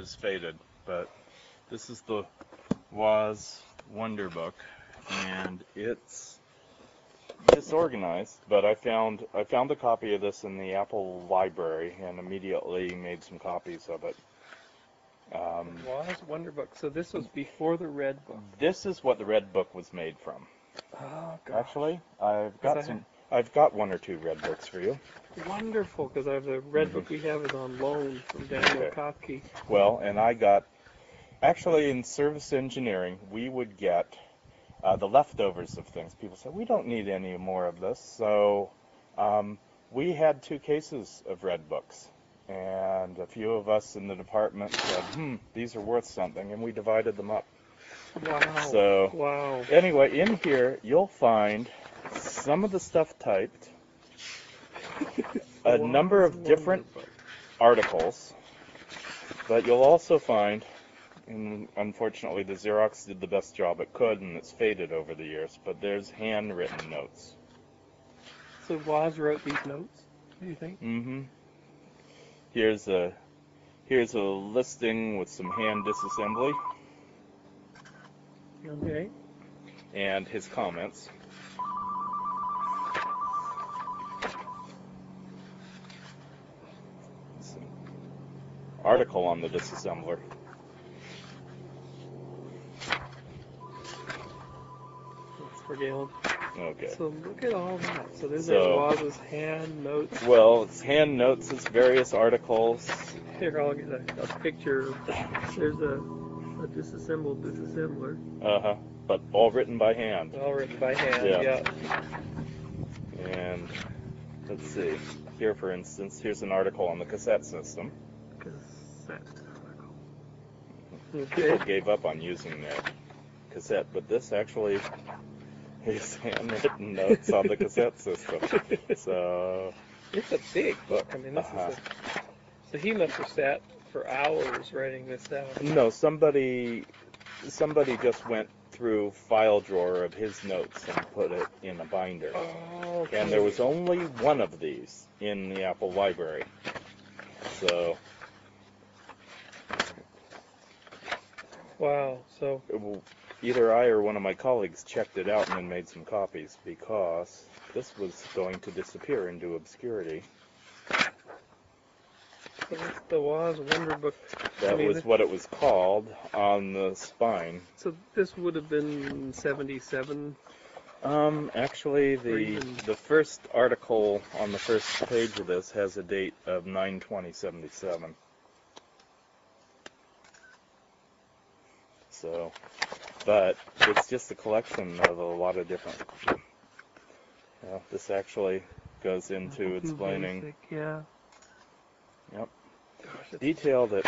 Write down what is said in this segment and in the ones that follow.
is faded, but this is the Woz Wonder Book, and it's disorganized. But I found a copy of this in the Apple library and immediately made some copies of it. Woz Wonder Book. So this was before the Red Book. This is what the Red Book was made from. Oh gosh. Actually, I've got one or two Red Books for you. Wonderful, because the Red Book we have is on loan from Daniel Okay. Kopke. Well, and I got, actually in service engineering, we would get the leftovers of things. People said, we don't need any more of this. So we had 2 cases of Red Books. And a few of us in the department said, these are worth something. And we divided them up. Wow. So, wow. Anyway, in here, you'll find some of the stuff typed, a number of different articles, but you'll also find, and unfortunately the Xerox did the best job it could, and it's faded over the years, but there's handwritten notes. So Woz wrote these notes, do you think? Mm-hmm. Here's a listing with some hand disassembly. Okay. And his comments. Article on the disassembler. That's for Galen. Okay. So look at all that. So there's Woz's hand notes. Well, it's hand notes, it's various articles. Here, I'll get a picture. There's a disassembled disassembler. Uh-huh. But all written by hand. All written by hand, yeah. And let's see. Here, for instance, here's an article on the cassette system. Cassette article. People Okay. gave up on using their cassette, but this actually is handwritten notes on the cassette system. So it's a big book. I mean, this is so he must have sat for hours writing this out. No, somebody just went through file drawer of his notes and put it in a binder. Oh, okay. And there was only one of these in the Apple library. So wow. So either I or one of my colleagues checked it out and then made some copies, because this was going to disappear into obscurity. so that's the Woz Wonder Book. That was what it was called on the spine. So this would have been 77. Actually, the first article on the first page of this has a date of 9/20/77. So, but it's just a collection of a lot of different. This actually goes into explaining. Basic, yeah. Yep. Detail that,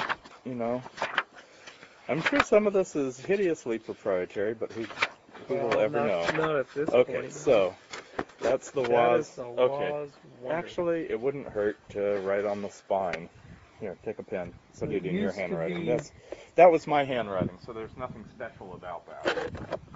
I'm sure some of this is hideously proprietary, but who will ever know? Not at this Okay, point. so that's the That Woz. is the Okay. Woz Wonder. Actually, it wouldn't hurt to write on the spine. Here, take a pen. So It did in your used to handwriting. be- That was my handwriting, so there's nothing special about that.